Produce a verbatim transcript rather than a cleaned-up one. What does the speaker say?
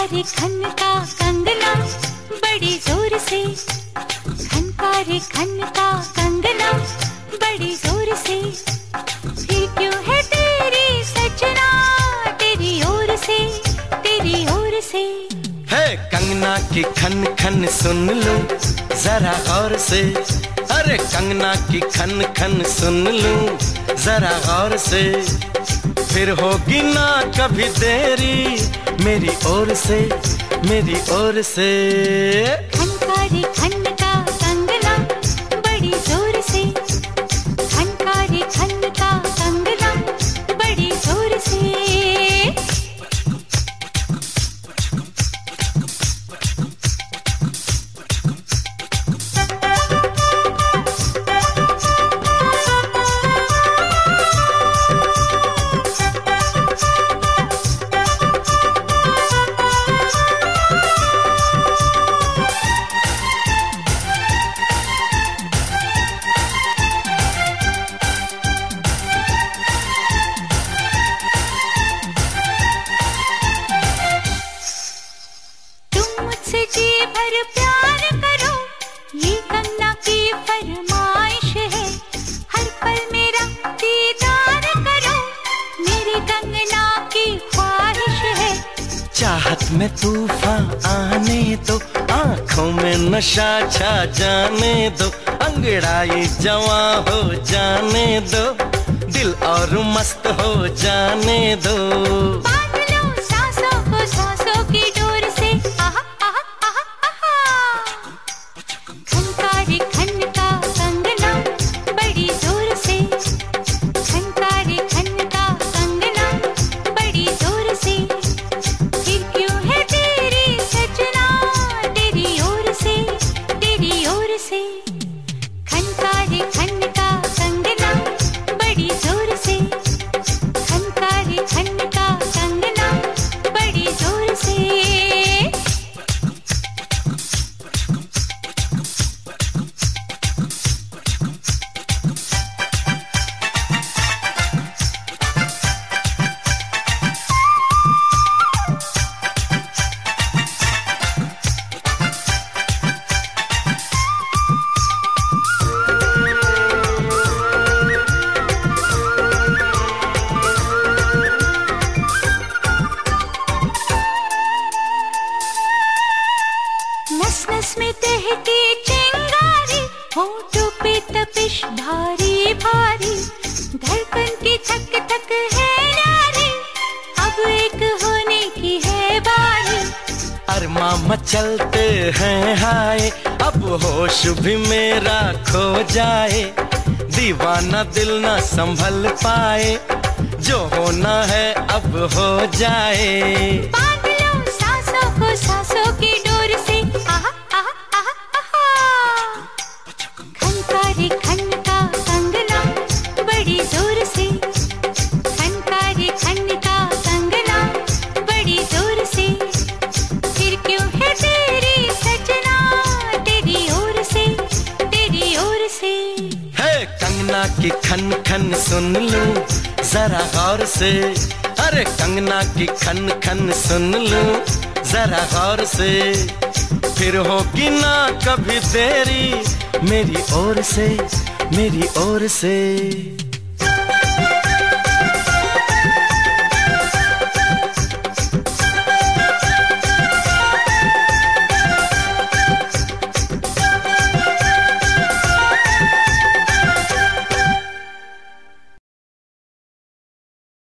रे खन का कंगना बड़ी जोर से, खनका रे खन का कंगना बड़ी जोर से, फिर क्यों है तेरी सजना तेरी ओर से, तेरी ओर से। है कंगना की खन खन सुन लो जरा गौर से, अरे कंगना की खन खन सुन लो जरा गौर से, फिर होगी ना कभी देरी मेरी ओर से, मेरी ओर से। खनका रे खन का कंगना बड़ी जोर से, खनका रे खन का कंगना बड़ी जोर से। जी भर प्यार करो ये कंगना की फरमाइश है, हर पल मेरा दीदार करो मेरी कंगना की ख्वाहिश है। चाहत में तूफान आने दो, आंखों में नशा छा जाने दो, अंगड़ाई जवा हो जाने दो, दिल और मस्त हो जाने दो। बांध लो सांसों को सांसों की डोर से, आहा आहा आहा आहा। खनका रे खन का कंगना बड़ी जोर से, खनका रे खन का कंगना बड़ी जोर से, फिर क्यों है तेरी सजना तेरी ओर से, तेरी ओर से। खनका रे खन का कंगना बड़ी जोर से, खनका रे खन का कंगना बड़ी जोर से। नस नस में तहकी चिंगारी, होठों पे तपिश भारी भारी, धड़कन की धक धक है नारी, अब एक होने की है बारी। अरमा मचलते हैं हाय, अब होश भी मेरा खो जाए, दीवाना दिल ना संभल पाए, जो होना है अब हो जाए। बांध लो सांसों को सांसों की डोर से, आहा आहा आहा आहा। खनका रे खन का कंगना बड़ी जोर से, खनका रे खन का कंगना बड़ी जोर से, फिर क्यों है तेरी सजना तेरी ओर से, तेरी ओर से। है कंगना की खन खन सुन लो जरा गौर से, अरे कंगना की खन खन सुन लो जरा गौर से, फिर होगी ना कभी देरी मेरी ओर से, मेरी ओर से।